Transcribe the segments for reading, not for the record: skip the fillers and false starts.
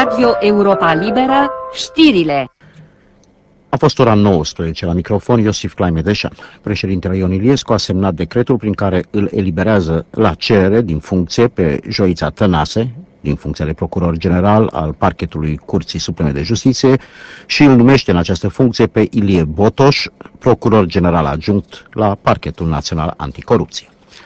Radio Europa Liberă, știrile. A fost ora 19, la microfon Iosif Claimedeșan. Președintele Ion Iliescu a semnat decretul prin care îl eliberează la cerere din funcție pe Joița Tănase, din funcția de procuror general al Parchetului Curții Supreme de Justiție, și îl numește în această funcție pe Ilie Botoș, procuror general adjunct la Parchetul Național Anticorupție.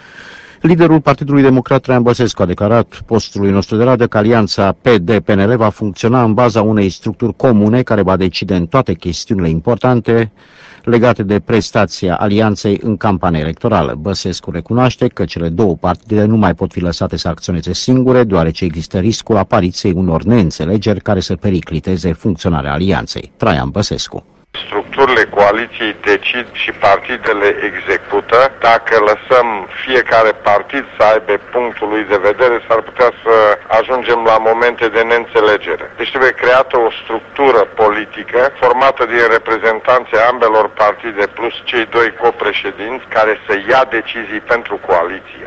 Liderul Partidului Democrat Traian Băsescu a declarat postului nostru de radio că alianța PD-PNL va funcționa în baza unei structuri comune care va decide în toate chestiunile importante legate de prestația alianței în campania electorală. Băsescu recunoaște că cele două partide nu mai pot fi lăsate să acționeze singure, deoarece există riscul apariției unor neînțelegeri care să pericliteze funcționarea alianței. Traian Băsescu. Structurile coaliției decid și partidele execută. Dacă lăsăm fiecare partid să aibă punctul lui de vedere, s-ar putea să ajungem la momente de neînțelegere. Deci trebuie creată o structură politică formată din reprezentanții ambelor partide plus cei doi copreședinți care să ia decizii pentru coaliție.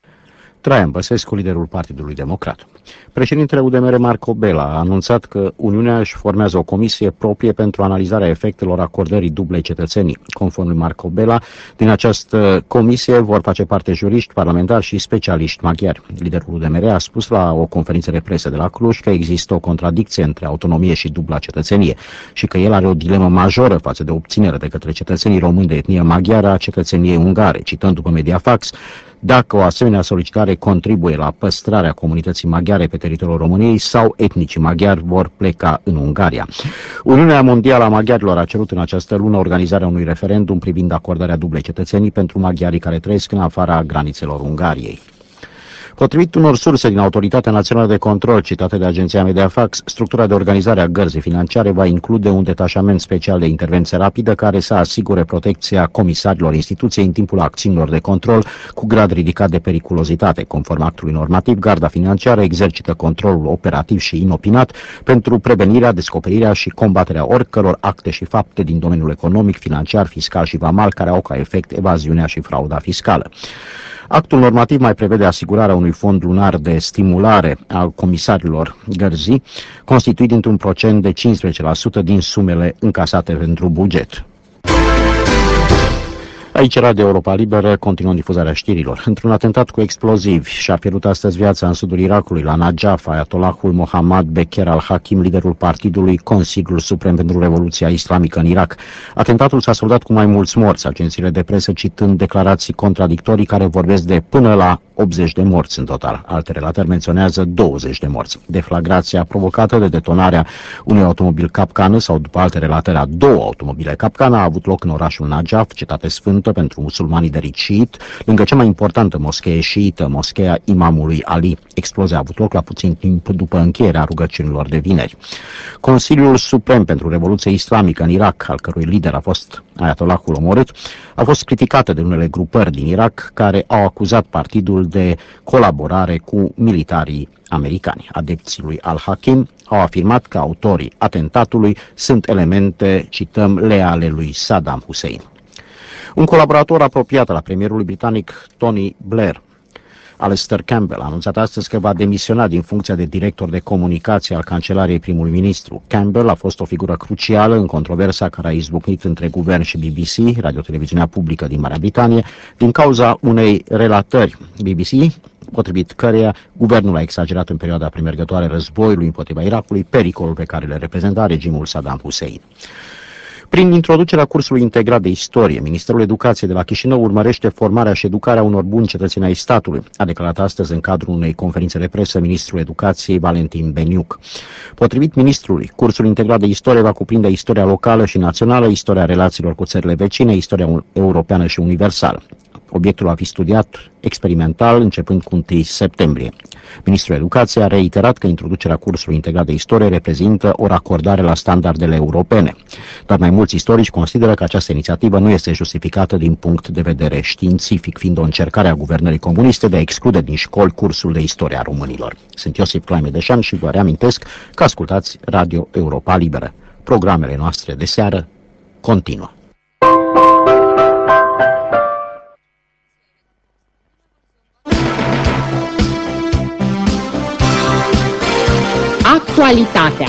Traian Băsescu, liderul Partidului Democrat. Președintele UDMR Marco Bela a anunțat că Uniunea își formează o comisie proprie pentru analizarea efectelor acordării dublei cetățenii. Conform lui Marco Bela, din această comisie vor face parte juriști, parlamentari și specialiști maghiari. Liderul UDMR a spus la o conferință de presă de la Cluj că există o contradicție între autonomie și dubla cetățenie și că el are o dilemă majoră față de obținerea de către cetățenii români de etnie maghiară a cetățeniei ungare. Citând după Mediafax, dacă o asemenea solicitare contribuie la păstrarea comunității maghiare pe teritoriul României sau etnicii maghiari vor pleca în Ungaria. Uniunea Mondială a Maghiarilor a cerut în această lună organizarea unui referendum privind acordarea dublei cetățenii pentru maghiarii care trăiesc în afara granițelor Ungariei. Potrivit unor surse din Autoritatea Națională de Control citate de agenția Mediafax, structura de organizare a gărzii financiare va include un detașament special de intervenție rapidă care să asigure protecția comisarilor instituției în timpul acțiunilor de control cu grad ridicat de periculozitate. Conform actului normativ, garda financiară exercită controlul operativ și inopinat pentru prevenirea, descoperirea și combaterea oricăror acte și fapte din domeniul economic, financiar, fiscal și vamal care au ca efect evaziunea și frauda fiscală. Actul normativ mai prevede asigurarea unui fond lunar de stimulare al comisarilor gărzii, constituit dintr-un procent de 15% din sumele încasate pentru buget. Aici Radio Europa Liberă, continuăm difuzarea știrilor. Într-un atentat cu explozivi și-a pierdut astăzi viața în sudul Irakului, la Najaf, Ayatollahul Mohammad Beker al-Hakim, liderul partidului Consiliul Suprem pentru Revoluția Islamică în Irak. Atentatul s-a soldat cu mai mulți morți, agențiile de presă citând declarații contradictorii care vorbesc de până la 80 de morți în total. Alte relatări menționează 20 de morți. Deflagrația provocată de detonarea unui automobil capcană sau, după alte relatări, a două automobile capcană a avut loc în orașul Najaf, cetate sfântă pentru musulmanii de rit șiit, lângă cea mai importantă moschee șiită, moscheea Imamului Ali. Explozia a avut loc la puțin timp după încheierea rugăciunilor de vineri. Consiliul Suprem pentru Revoluția Islamică în Irak, al cărui lider a fost Ayatollahul omorât, a fost criticată de unele grupări din Irak care au acuzat partidul de colaborare cu militarii americani. Adepții lui al-Hakim au afirmat că autorii atentatului sunt elemente, cităm, leale lui Saddam Hussein. Un colaborator apropiat al premierului britanic Tony Blair, Alastair Campbell, a anunțat astăzi că va demisiona din funcția de director de comunicație al Cancelariei primului ministru. Campbell a fost o figură crucială în controversa care a izbucnit între guvern și BBC, radioteleviziunea publică din Marea Britanie, din cauza unei relatări BBC, potrivit căreia guvernul a exagerat în perioada premergătoare războiului împotriva Irakului pericolul pe care le reprezenta regimul Saddam Hussein. Prin introducerea cursului integrat de istorie, Ministerul Educației de la Chișinău urmărește formarea și educarea unor buni cetățeni ai statului, a declarat astăzi în cadrul unei conferințe de presă ministrul Educației Valentin Beniuc. Potrivit ministrului, cursul integrat de istorie va cuprinde istoria locală și națională, istoria relațiilor cu țările vecine, istoria europeană și universală. Obiectul va fi studiat experimental începând cu 1 septembrie. Ministrul Educației a reiterat că introducerea cursului integrat de istorie reprezintă o racordare la standardele europene. Dar mai mulți istorici consideră că această inițiativă nu este justificată din punct de vedere științific, fiind o încercare a guvernării comuniste de a exclude din școli cursul de istorie a românilor. Sunt Iosif Claimedeșan și vă reamintesc că ascultați Radio Europa Liberă. Programele noastre de seară continuă. Actualitatea.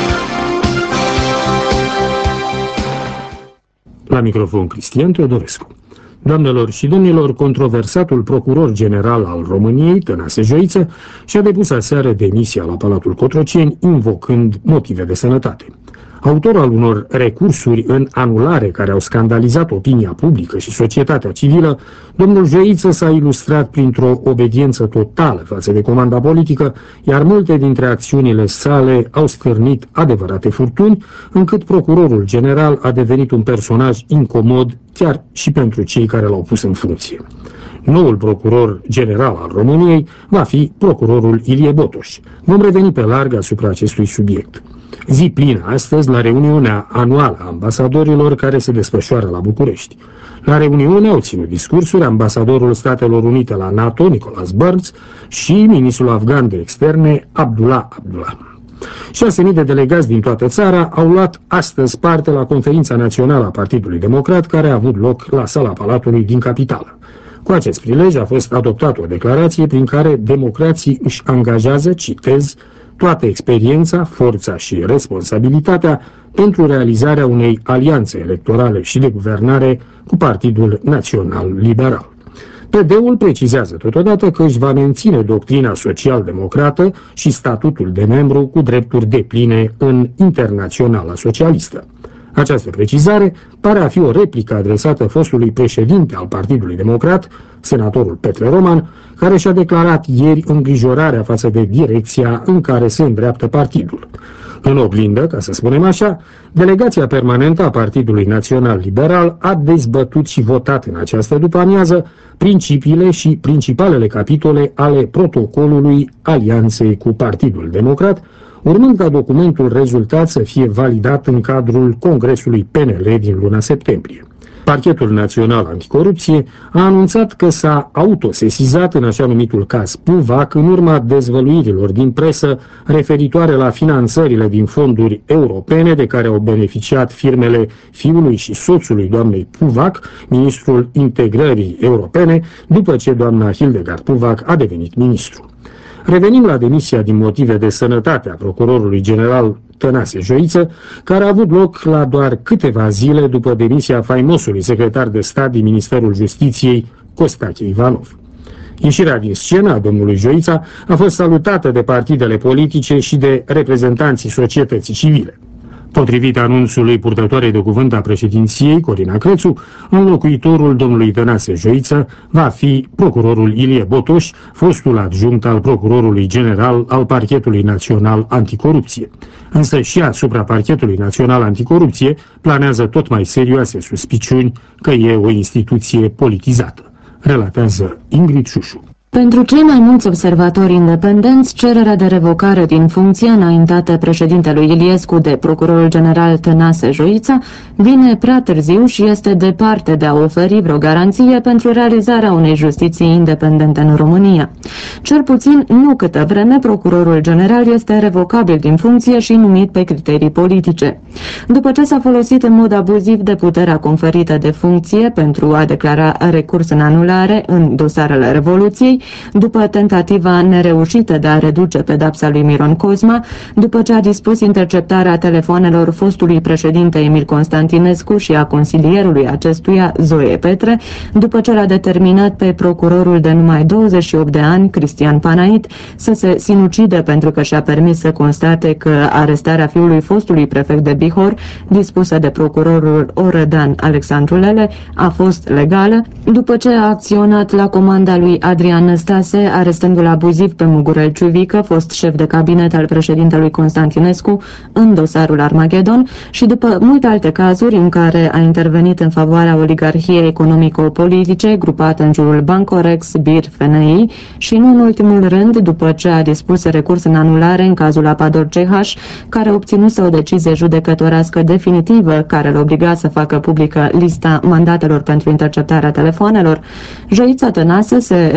La microfon Cristian Teodorescu. Doamnelor și domnilor, controversatul procuror general al României, Tănase Joiță, și-a depus aseară demisia la Palatul Cotroceni, invocând motive de sănătate. Autor al unor recursuri în anulare care au scandalizat opinia publică și societatea civilă, domnul Joiță s-a ilustrat printr-o obediență totală față de comanda politică, iar multe dintre acțiunile sale au scârnit adevărate furtuni, încât procurorul general a devenit un personaj incomod chiar și pentru cei care l-au pus în funcție. Noul procuror general al României va fi procurorul Ilie Botoș. Vom reveni pe larg asupra acestui subiect. Zi plină astăzi la reuniunea anuală a ambasadorilor care se desfășoară la București. La reuniune au ținut discursuri ambasadorul Statelor Unite la NATO, Nicholas Burns, și ministrul afgan de externe, Abdullah Abdullah. 6.000 de delegați din toată țara au luat astăzi parte la conferința națională a Partidului Democrat, care a avut loc la sala Palatului din capitală. Cu acest prilej a fost adoptată o declarație prin care democrații își angajează, citez, toată experiența, forța și responsabilitatea pentru realizarea unei alianțe electorale și de guvernare cu Partidul Național Liberal. PD-ul precizează totodată că își va menține doctrina social-democrată și statutul de membru cu drepturi depline în Internaționala Socialistă. Această precizare pare a fi o replică adresată fostului președinte al Partidului Democrat, senatorul Petre Roman, care și-a declarat ieri îngrijorarea față de direcția în care se îndreaptă partidul. În oglindă, ca să spunem așa, delegația permanentă a Partidului Național Liberal a dezbătut și votat în această după-amiază principiile și principalele capitole ale protocolului alianței cu Partidul Democrat, urmând ca documentul rezultat să fie validat în cadrul Congresului PNL din luna septembrie. Parchetul Național Anticorupție a anunțat că s-a autosesizat în așa numitul caz Puvac în urma dezvăluirilor din presă referitoare la finanțările din fonduri europene de care au beneficiat firmele fiului și soțului doamnei Puvac, ministrul integrării europene, după ce doamna Hildegard Puvac a devenit ministru. Revenim la demisia din motive de sănătate a procurorului general Tănase Joiță, care a avut loc la doar câteva zile după demisia faimosului secretar de stat din Ministerul Justiției, Costache Ivanov. Ieșirea din scenă a domnului Joița a fost salutată de partidele politice și de reprezentanții societății civile. Potrivit anunțului purtătoarei de cuvânt a președinției, Corina Crețu, înlocuitorul domnului Tănase Joiță va fi procurorul Ilie Botoș, fostul adjunct al procurorului general al Parchetului Național Anticorupție. Însă și asupra Parchetului Național Anticorupție planează tot mai serioase suspiciuni că e o instituție politizată, relatează Ingrid Șușu. Pentru cei mai mulți observatori independenți, cererea de revocare din funcție înaintată președintelui Iliescu de procurorul general Tănase Joiță vine prea târziu și este departe de a oferi vreo garanție pentru realizarea unei justiții independente în România. Cel puțin nu câtă vreme procurorul general este revocabil din funcție și numit pe criterii politice. După ce s-a folosit în mod abuziv de puterea conferită de funcție pentru a declara recurs în anulare în dosarele Revoluției, după tentativa nereușită de a reduce pedapsa lui Miron Cosma, după ce a dispus interceptarea telefoanelor fostului președinte Emil Constantinescu și a consilierului acestuia, Zoe Petre, după ce l-a determinat pe procurorul de numai 28 de ani, Cristian Panait, să se sinucide pentru că și-a permis să constate că arestarea fiului fostului prefect de Bihor, dispusă de procurorul Orădan Alexandru Lele, a fost legală, după ce a acționat la comanda lui Adrian Năstase, arestându-l abuziv pe Mugurel Ciuvică, fost șef de cabinet al președintelui Constantinescu, în dosarul Armagedon, și după multe alte cazuri în care a intervenit în favoarea oligarhiei economico-politice grupată în jurul Bancorex, BIR, FNI și, nu în ultimul rând, după ce a dispus recurs în anulare în cazul Apador CH, care obținuse o decizie judecătorească definitivă care îl obliga să facă publică lista mandatelor pentru interceptarea telefoanelor, Joița Tănase se retrage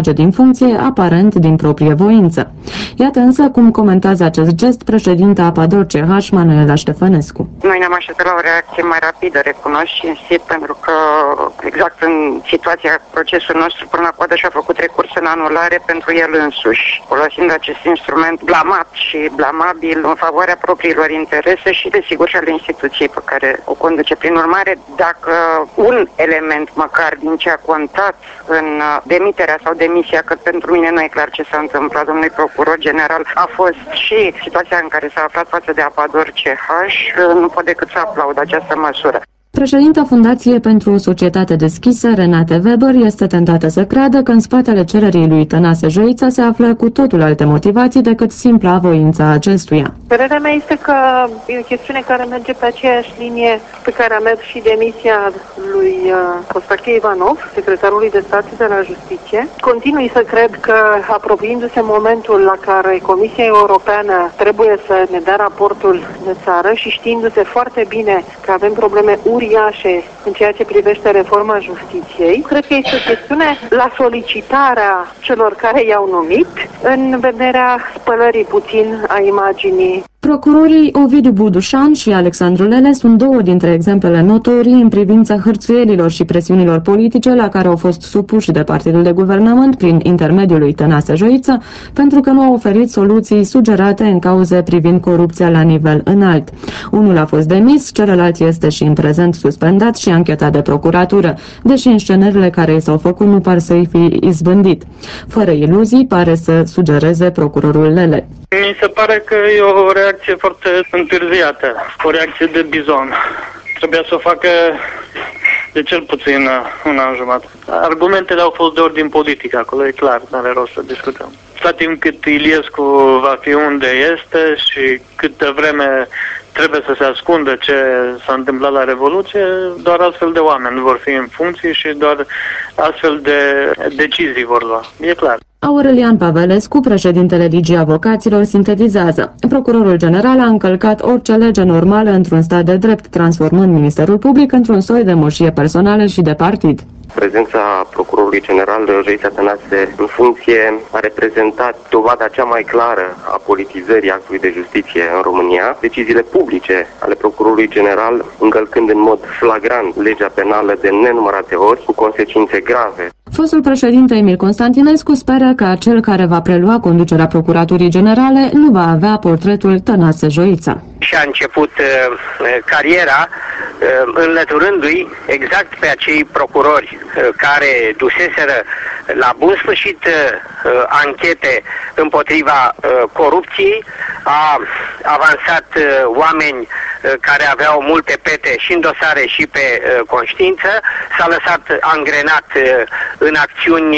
retrage din funcție, aparent din proprie voință. Iată însă cum comentează acest gest președinta APADOR CH, Manuela Ștefănescu. Noi ne-am așteptat la o reacție mai rapidă, recunosc și insist, pentru că exact în situația procesul nostru până la coadă și-a făcut recurs în anulare pentru el însuși, folosind acest instrument blamat și blamabil în favoarea propriilor interese și desigur și ale instituției pe care o conduce. Prin urmare, dacă un element măcar din ce a contat în demiterea sau demisia, că pentru mine nu e clar ce s-a întâmplat domnului procuror general, a fost și situația în care s-a aflat față de APADOR CH, nu pot decât să aplaud această măsură. Președinta Fundației pentru o Societate Deschisă, Renate Weber, este tentată să creadă că în spatele cererii lui Tănase Joița se află cu totul alte motivații decât simpla voința acestuia. Părerea mea este că e o chestiune care merge pe aceeași linie pe care a mers și demisia lui Costache Ivanov, secretarului de stat de la Justiție. Continui să cred că, apropiindu-se momentul la care Comisia Europeană trebuie să ne dea raportul de țară și știindu-se foarte bine că avem probleme uriașe în ceea ce privește reforma justiției, cred că este o chestiune la solicitarea celor care i-au numit în vederea spălării puțin a imaginii. Procurorii Ovidiu Budușan și Alexandru Lele sunt două dintre exemplele notorii în privința hărțuielilor și presiunilor politice la care au fost supuși de partidul de guvernământ prin intermediul lui Tănase Joiță, pentru că nu au oferit soluții sugerate în cauze privind corupția la nivel înalt. Unul a fost demis, celălalt este și în prezent suspendat și anchetat de procuratură, deși înscenările care i s-au făcut nu par să-i fi izbândit. Fără iluzii, pare să sugereze procurorul Lele. Mi se pare că e o reacție foarte întârziată, o reacție de bizon. Trebuia să o facă de cel puțin un an jumătate. Argumentele au fost de ordin politic, acolo e clar, nu are rost să discutăm. Atâta timp cât Iliescu va fi unde este și câtă vreme trebuie să se ascundă ce s-a întâmplat la Revoluție, doar astfel de oameni vor fi în funcție și doar astfel de decizii vor lua. E clar. Aurelian Pavelescu, președintele Ligii Avocaților, sintetizează. Procurorul general a încălcat orice lege normală într-un stat de drept, transformând Ministerul Public într-un soi de moșie personală și de partid. Prezența procurorului general Joița Tănase în funcție a reprezentat dovada cea mai clară a politizării actului de justiție în România. Deciziile publice ale procurorului general încălcând în mod flagrant legea penală de nenumărate ori, cu consecințe grave. Fostul președinte Emil Constantinescu speră că cel care va prelua conducerea Procuraturii Generale nu va avea portretul Tănase Joița. Și-a început cariera înlăturându-i exact pe acei procurori care duseseră la bun sfârșit anchete împotriva corupției, a avansat oameni care aveau multe pete și în dosare și pe conștiință, s-a lăsat angrenat în acțiuni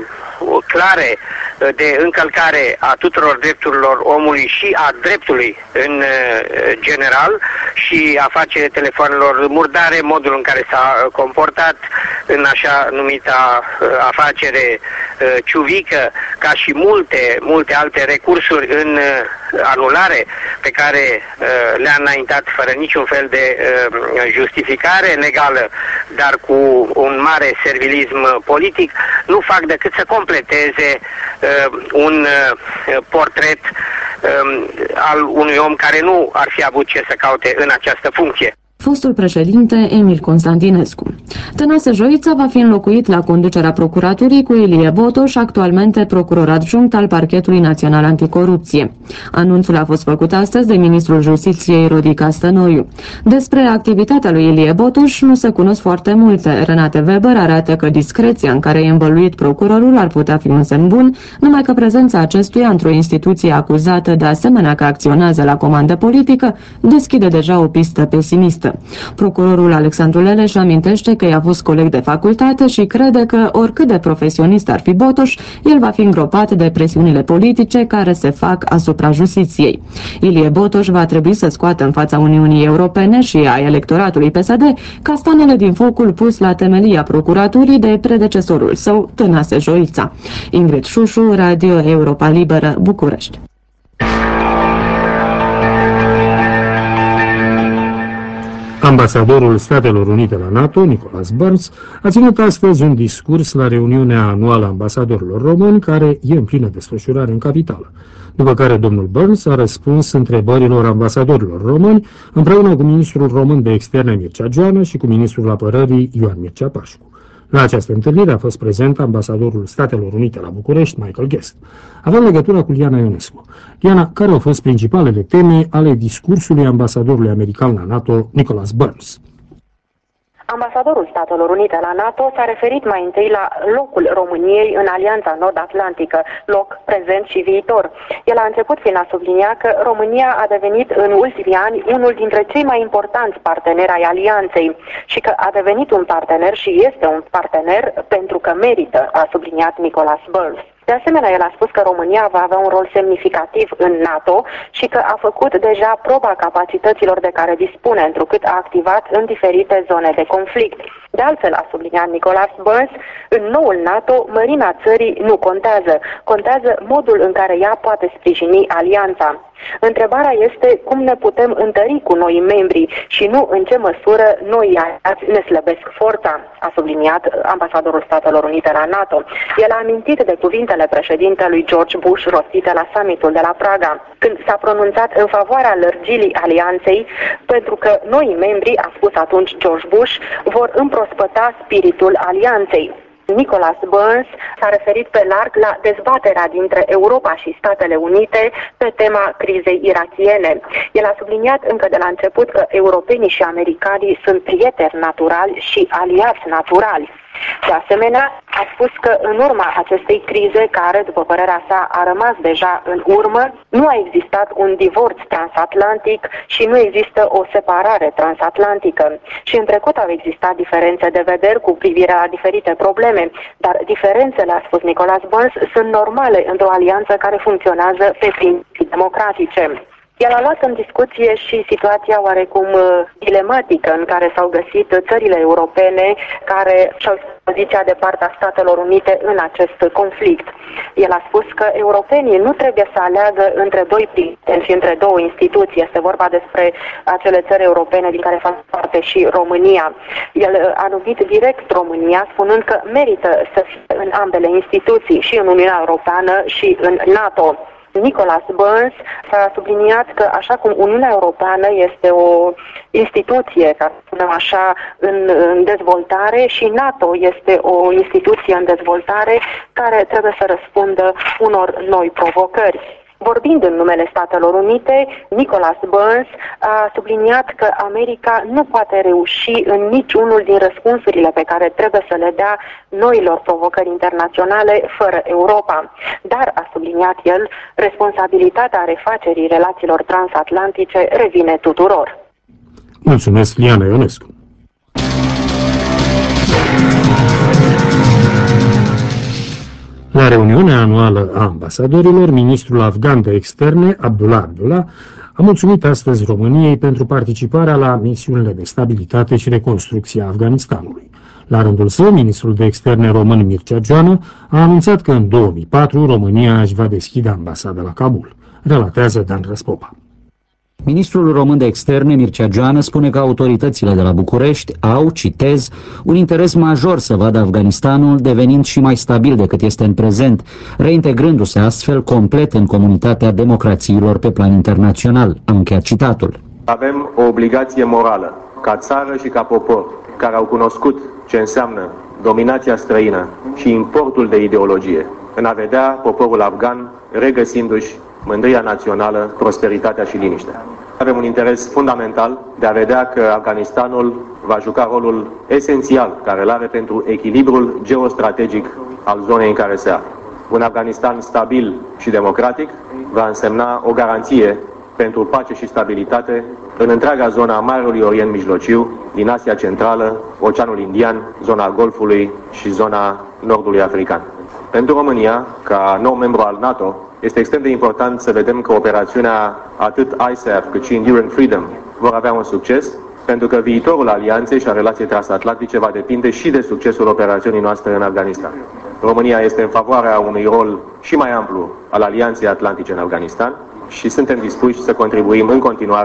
clare de încălcare a tuturor drepturilor omului și a dreptului în general și a face telefonelor murdare, modul în care s-a comportat în așa numita afacere ciuvică, ca și multe alte recursuri în anulare pe care le-a înaintat fără niciun fel de justificare legală, dar cu un mare servilism politic, nu fac decât să completeze un portret al unui om care nu ar fi avut ce să caute în această funcție. Fostul președinte Emil Constantinescu. Tănase Joița va fi înlocuit la conducerea procuraturii cu Ilie Botoș, actualmente procuror adjunct al Parchetului Național Anticorupție. Anunțul a fost făcut astăzi de ministrul Justiției Rodica Stănoiu. Despre activitatea lui Ilie Botoș nu se cunosc foarte multe. Renate Weber arată că discreția în care e învăluit procurorul ar putea fi un semn bun, numai că prezența acestuia într-o instituție acuzată de asemenea că acționează la comandă politică deschide deja o pistă pesimistă. Procurorul Alexandru Lele își amintește că i-a fost coleg de facultate și crede că, oricât de profesionist ar fi Botoș, el va fi îngropat de presiunile politice care se fac asupra justiției. Ilie Botoș va trebui să scoată în fața Uniunii Europene și a electoratului PSD castanele din focul pus la temelia procuraturii de predecesorul său, Tănase Joița. Ingrid Șușu, Radio Europa Liberă, București. Ambasadorul Statelor Unite la NATO, Nicholas Burns, a ținut astăzi un discurs la reuniunea anuală a ambasadorilor români, care e în plină desfășurare în capitală. După care domnul Burns a răspuns întrebărilor ambasadorilor români, împreună cu ministrul român de externe Mircea Joană și cu ministrul apărării Ioan Mircea Pașcu. La această întâlnire a fost prezent ambasadorul Statelor Unite la București, Michael Guest. Avem legătura cu Liana Ionescu. Liana, care au fost principalele teme ale discursului ambasadorului american la NATO, Nicholas Burns? Ambasadorul Statelor Unite la NATO s-a referit mai întâi la locul României în Alianța Nord-Atlantică, loc prezent și viitor. El a început prin a sublinia că România a devenit în ultimii ani unul dintre cei mai importanți parteneri ai Alianței și că a devenit un partener și este un partener pentru că merită, a subliniat Nicholas Burns. De asemenea, el a spus că România va avea un rol semnificativ în NATO și că a făcut deja proba capacităților de care dispune, întrucât a activat în diferite zone de conflict. De altfel, a subliniat Nicholas Burns, în noul NATO, mărimea țării nu contează. Contează modul în care ea poate sprijini alianța. Întrebarea este cum ne putem întări cu noi membri și nu în ce măsură noi aliați ne slăbesc forța, a subliniat ambasadorul Statelor Unite la NATO. El a amintit de cuvintele președintelui George Bush rostite la summitul de la Praga, când s-a pronunțat în favoarea lărgirii alianței, pentru că noi membri, a spus atunci George Bush, vor împrospăta spiritul alianței. Nicholas Burns s-a referit pe larg la dezbaterea dintre Europa și Statele Unite pe tema crizei irakiene. El a subliniat încă de la început că europenii și americanii sunt prieteni naturali și aliați naturali. De asemenea, a spus că în urma acestei crize, care, după părerea sa, a rămas deja în urmă, nu a existat un divorț transatlantic și nu există o separare transatlantică. Și în trecut au existat diferențe de vederi cu privire la diferite probleme, dar diferențele, a spus Nicholas Burns, sunt normale într-o alianță care funcționează pe principii democratice. El a luat în discuție și situația oarecum dilematică în care s-au găsit țările europene care și-au poziția de partea Statelor Unite în acest conflict. El a spus că europenii nu trebuie să aleagă între doi prieteni și între două instituții. Este vorba despre acele țări europene din care fac parte și România. El a numit direct România, spunând că merită să fie în ambele instituții, și în Uniunea Europeană și în NATO. Nicholas Burns s-a subliniat că așa cum Uniunea Europeană este o instituție, ca să spunem așa, în dezvoltare, și NATO este o instituție în dezvoltare care trebuie să răspundă unor noi provocări. Vorbind în numele Statelor Unite, Nicholas Burns a subliniat că America nu poate reuși în niciunul din răspunsurile pe care trebuie să le dea noilor provocări internaționale fără Europa. Dar, a subliniat el, responsabilitatea refacerii relațiilor transatlantice revine tuturor. Mulțumesc, Liana Ionescu. La reuniunea anuală a ambasadorilor, ministrul afgan de externe, Abdullah Abdullah, a mulțumit astăzi României pentru participarea la misiunile de stabilitate și reconstrucție a Afganistanului. La rândul său, ministrul de externe român Mircea Joană a anunțat că în 2004 România își va deschide ambasada la Kabul. Relatează Dan Răspopa. Ministrul român de externe, Mircea Joană, spune că autoritățile de la București au, citez, un interes major să vadă Afganistanul devenind și mai stabil decât este în prezent, reintegrându-se astfel complet în comunitatea democrațiilor pe plan internațional. Am încheiat citatul. Avem o obligație morală, ca țară și ca popor, care au cunoscut ce înseamnă dominația străină și importul de ideologie, în a vedea poporul afgan regăsindu-și mândria națională, prosperitatea și liniștea. Avem un interes fundamental de a vedea că Afganistanul va juca rolul esențial care îl are pentru echilibrul geostrategic al zonei în care se află. Un Afganistan stabil și democratic va însemna o garanție pentru pace și stabilitate în întreaga zona a Marelui Orient Mijlociu, din Asia Centrală, Oceanul Indian, zona Golfului și zona Nordului African. Pentru România, ca nou membru al NATO, este extrem de important să vedem că operațiunea atât ISAF cât și Enduring Freedom vor avea un succes, pentru că viitorul alianței și a relației transatlantice va depinde și de succesul operațiunii noastre în Afganistan. România este în favoarea unui rol și mai amplu al Alianței Atlantice în Afganistan și suntem dispuși să contribuim în continuare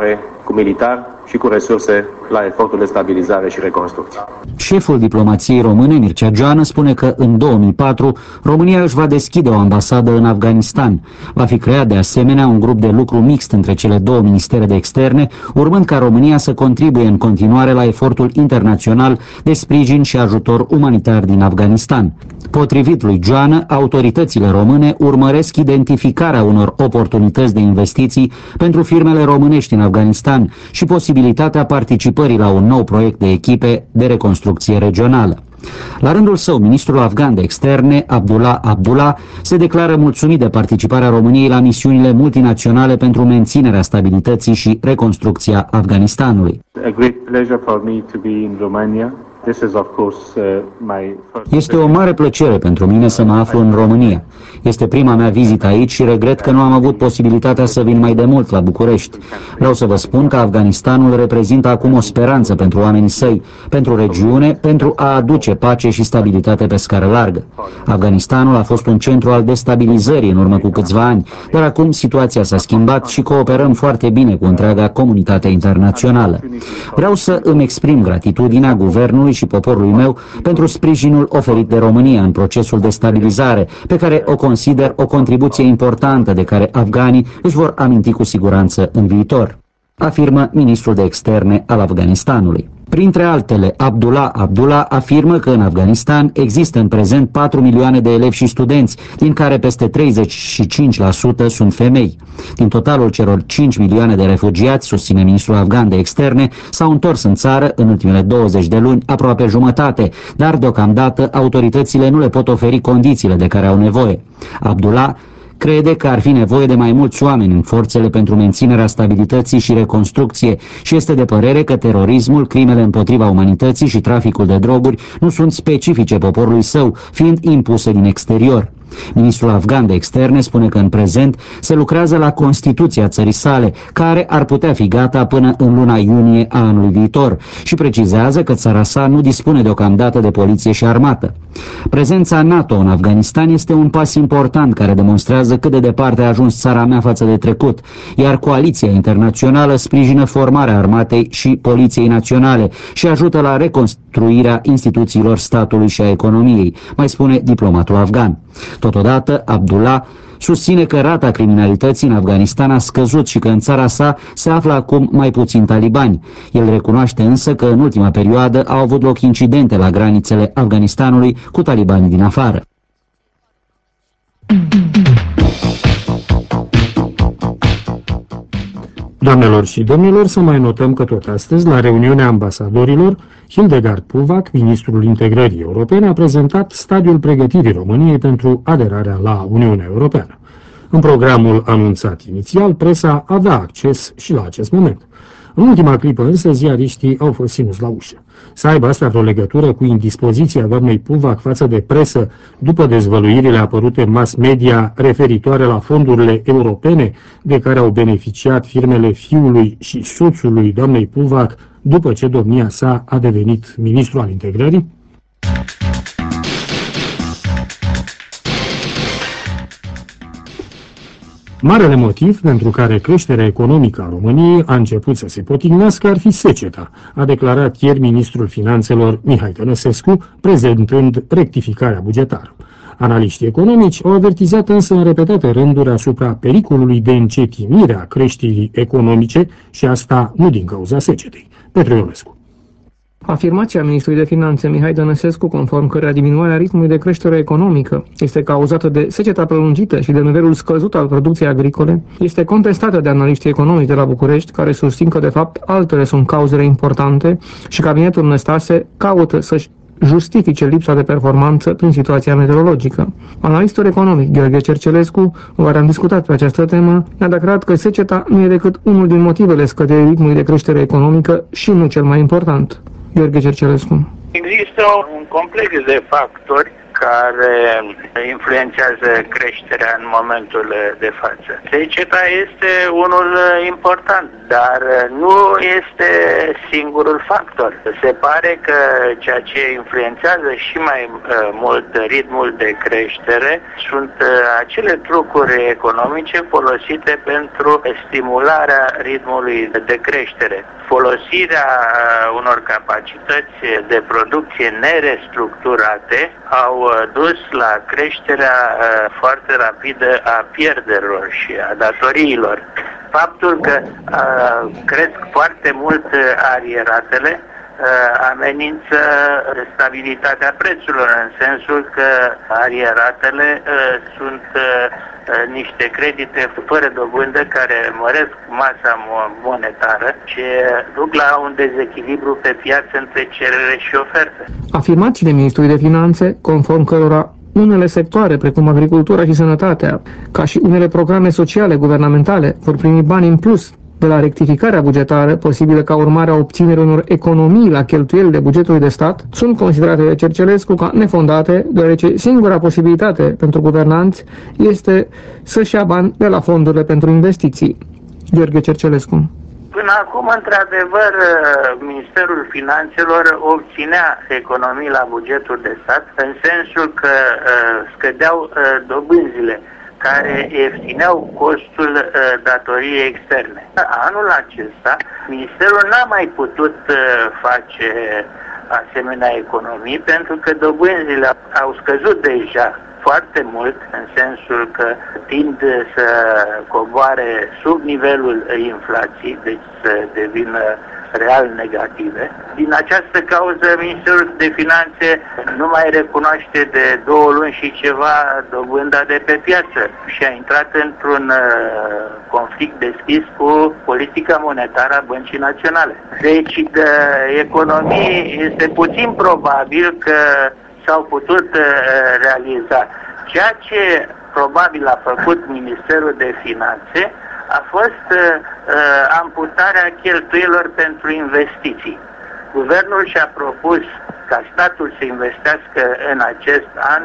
cu militar și cu resurse la efortul de stabilizare și reconstrucție. Șeful diplomației române, Mircea Joană, spune că în 2004 România își va deschide o ambasadă în Afganistan. Va fi creat de asemenea un grup de lucru mixt între cele două ministere de externe, urmând ca România să contribuie în continuare la efortul internațional de sprijin și ajutor umanitar din Afganistan. Potrivit lui Joană, autoritățile române urmăresc identificarea unor oportunități de investiții pentru firmele românești în Afganistan și posibilitatea participării la un nou proiect de echipe de reconstrucție regională. La rândul său, ministrul afgan de externe, Abdullah, se declară mulțumit de participarea României la misiunile multinaționale pentru menținerea stabilității și reconstrucția Afganistanului. A great pleasure for me to be in Romania. Este o mare plăcere pentru mine să mă aflu în România. Este prima mea vizită aici și regret că nu am avut posibilitatea să vin mai de mult la București. Vreau să vă spun că Afganistanul reprezintă acum o speranță pentru oamenii săi, pentru regiune, pentru a aduce pace și stabilitate pe scară largă. Afganistanul a fost un centru al destabilizării în urmă cu câțiva ani, dar acum situația s-a schimbat și cooperăm foarte bine cu întreaga comunitate internațională. Vreau să îmi exprim gratitudinea guvernului și poporului meu pentru sprijinul oferit de România în procesul de stabilizare, pe care o consider o contribuție importantă de care afganii își vor aminti cu siguranță în viitor, afirmă ministrul de externe al Afganistanului. Printre altele, Abdullah afirmă că în Afganistan există în prezent 4 milioane de elevi și studenți, din care peste 35% sunt femei. Din totalul celor 5 milioane de refugiați, susține ministrul afgan de externe, s-au întors în țară în ultimele 20 de luni aproape jumătate, dar deocamdată autoritățile nu le pot oferi condițiile de care au nevoie. Abdullah crede că ar fi nevoie de mai mulți oameni în forțele pentru menținerea stabilității și reconstrucție și este de părere că terorismul, crimele împotriva umanității și traficul de droguri nu sunt specifice poporului său, fiind impuse din exterior. Ministrul afgan de externe spune că în prezent se lucrează la Constituția țării sale, care ar putea fi gata până în luna iunie a anului viitor și precizează că țara sa nu dispune deocamdată de poliție și armată. Prezența NATO în Afganistan este un pas important care demonstrează cât de departe a ajuns țara mea față de trecut, iar coaliția internațională sprijină formarea armatei și poliției naționale și ajută la reconstruirea instituțiilor statului și a economiei, mai spune diplomatul afgan. Totodată, Abdullah susține că rata criminalității în Afganistan a scăzut și că în țara sa se află acum mai puțini talibani. El recunoaște însă că în ultima perioadă au avut loc incidente la granițele Afganistanului cu talibanii din afară. Doamnelor și domnilor, să mai notăm că tot astăzi, la reuniunea ambasadorilor, Hildegard Puvac, ministrul integrării europene, a prezentat stadiul pregătirii României pentru aderarea la Uniunea Europeană. În programul anunțat inițial, presa avea acces și la acest moment. În ultima clipă însă, ziariștii au fost ținuți la ușă. Să aibă asta vreo legătură cu indispoziția doamnei Puvac față de presă după dezvăluirile apărute în mass media referitoare la fondurile europene de care au beneficiat firmele fiului și soțului doamnei Puvac după ce domnia sa a devenit ministru al integrării? Marele motiv pentru care creșterea economică a României a început să se potignească ar fi seceta, a declarat ieri ministrul finanțelor Mihai Tănăsescu, prezentând rectificarea bugetară. Analiștii economici au avertizat însă în repetate rânduri asupra pericolului de încetinire a creșterii economice și asta nu din cauza secetei. Petru Ionescu. Afirmația ministrului de finanțe Mihai Tănăsescu, conform căreia diminuarea ritmului de creștere economică este cauzată de seceta prelungită și de nivelul scăzut al producției agricole, este contestată de analiștii economici de la București, care susțin că de fapt altele sunt cauzele importante și cabinetul Năstase caută să-și justifice lipsa de performanță prin situația meteorologică. Analistul economic Gheorghe Cercelescu, cu care am discutat pe această temă, ne-a declarat că seceta nu e decât unul din motivele scăderii ritmului de creștere economică și nu cel mai important. Gheorghe Cercelescu. Există un complex de factori care influențează creșterea în momentul de față. Seceta este unul important, dar nu este singurul factor. Se pare că ceea ce influențează și mai mult ritmul de creștere sunt acele trucuri economice folosite pentru stimularea ritmului de creștere. Folosirea unor capacități de producție nerestructurate au dus la creșterea foarte rapidă a pierderilor și a datoriilor. Faptul că cresc foarte mult arieratele amenință stabilitatea prețurilor, în sensul că arieratele sunt niște credite fără dobândă care măresc masa monetară și duc la un dezechilibru pe piață între cerere și ofertă. Afirmațiile Ministrului de Finanțe, conform cărora unele sectoare, precum agricultura și sănătatea, ca și unele programe sociale guvernamentale, vor primi bani în plus de la rectificarea bugetară, posibilă ca urmare a obținerii unor economii la cheltuielile bugetului de stat, sunt considerate de Cercelescu ca nefondate, deoarece singura posibilitate pentru guvernanți este să-și ia bani de la fondurile pentru investiții. Gheorghe Cercelescu. Până acum, într-adevăr, Ministerul Finanțelor obținea economii la bugetul de stat, în sensul că scădeau dobânzile care ieftineau costul datoriei externe. Anul acesta, Ministerul n-a mai putut face asemenea economii pentru că dobânzile au scăzut deja foarte mult, în sensul că tind să coboare sub nivelul inflației, deci să devină real negative. Din această cauză, Ministerul de Finanțe nu mai recunoaște de 2 luni și ceva dobânda de pe piață și a intrat într-un conflict deschis cu politica monetară a Băncii Naționale. Deci, de economii este puțin probabil că s-au putut realiza. Ceea ce probabil a făcut Ministerul de Finanțe a fost amputarea cheltuielor pentru investiții. Guvernul și-a propus ca statul să investească în acest an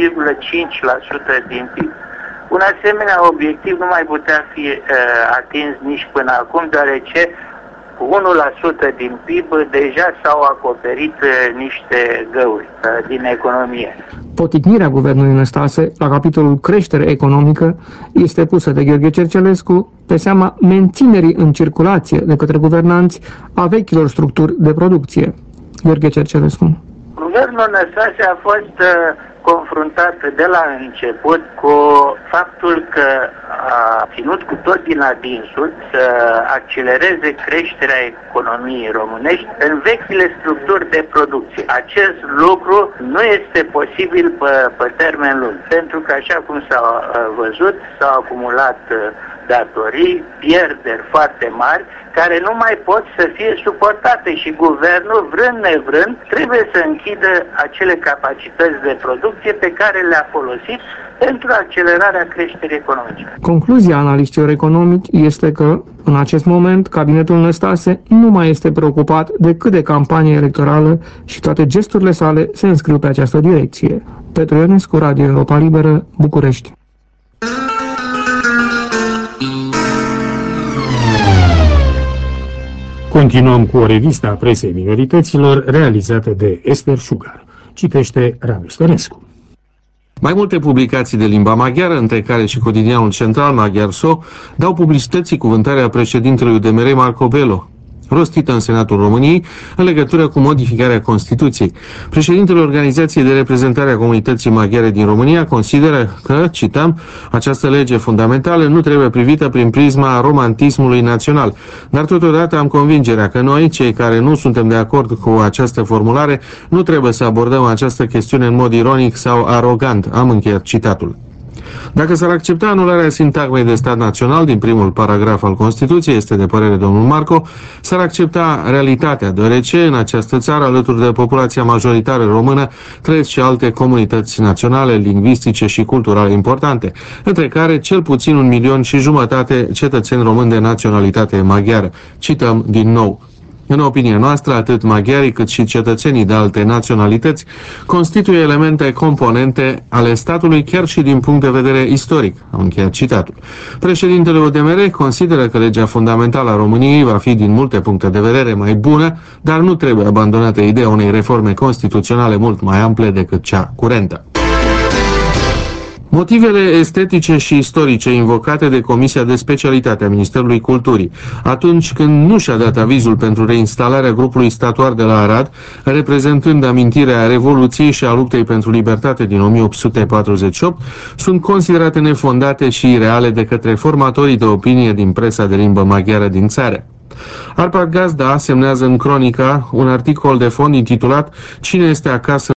3,5% din PIB. Un asemenea obiectiv nu mai putea fi atins nici până acum, deoarece cu 1% din PIB deja s-au acoperit niște găuri din economie. Poticnirea guvernului Năstase la capitolul creștere economică este pusă de Gheorghe Cercelescu pe seama menținerii în circulație de către guvernanți a vechilor structuri de producție. Gheorghe Cercelescu. Guvernul Năstase a fost confruntat de la început cu faptul că a ținut cu tot din adinsul să accelereze creșterea economiei românești în vechile structuri de producție. Acest lucru nu este posibil pe termen lung, pentru că, așa cum s-a văzut, s-au acumulat datorii, pierderi foarte mari, care nu mai pot să fie suportate și guvernul, vrând nevrând, trebuie să închidă acele capacități de producție pe care le-a folosit pentru accelerarea creșterii economice. Concluzia analiștilor economici este că, în acest moment, cabinetul Năstase nu mai este preocupat decât de campanie electorală și toate gesturile sale se înscriu pe această direcție. Petru Ionescu, Radio Europa Liberă, București. Continuăm cu o revistă a presei minorităților realizată de Ester Sugar. Citește Radu Stănescu. Mai multe publicații de limba maghiară, între care și cotidianul central Maghiarso, dau publicității cuvântarea președintelui UDMR Marco Bello, rostită în Senatul României în legătură cu modificarea Constituției. Președintele Organizației de Reprezentare a Comunității Maghiare din România consideră că, cităm, această lege fundamentală nu trebuie privită prin prisma romantismului național, dar totodată am convingerea că noi, cei care nu suntem de acord cu această formulare, nu trebuie să abordăm această chestiune în mod ironic sau arogant. Am încheiat citatul. Dacă s-ar accepta anularea sintagmei de stat național din primul paragraf al Constituției, este de părere domnul Marco, s-ar accepta realitatea, deoarece în această țară, alături de populația majoritară română, trăiesc și alte comunități naționale, lingvistice și culturale importante, între care cel puțin 1,5 milion cetățeni români de naționalitate maghiară. Cităm din nou. În opinia noastră, atât maghiarii cât și cetățenii de alte naționalități constituie elemente componente ale statului chiar și din punct de vedere istoric. Am încheiat citatul. Președintele UDMR consideră că legea fundamentală a României va fi din multe puncte de vedere mai bună, dar nu trebuie abandonată ideea unei reforme constituționale mult mai ample decât cea curentă. Motivele estetice și istorice invocate de Comisia de Specialitate a Ministerului Culturii atunci când nu și-a dat avizul pentru reinstalarea grupului statuar de la Arad, reprezentând amintirea Revoluției și a luptei pentru libertate din 1848, sunt considerate nefondate și ireale de către formatorii de opinie din presa de limbă maghiară din țară. Arpad Gazda semnează în Cronica un articol de fond intitulat Cine este acasă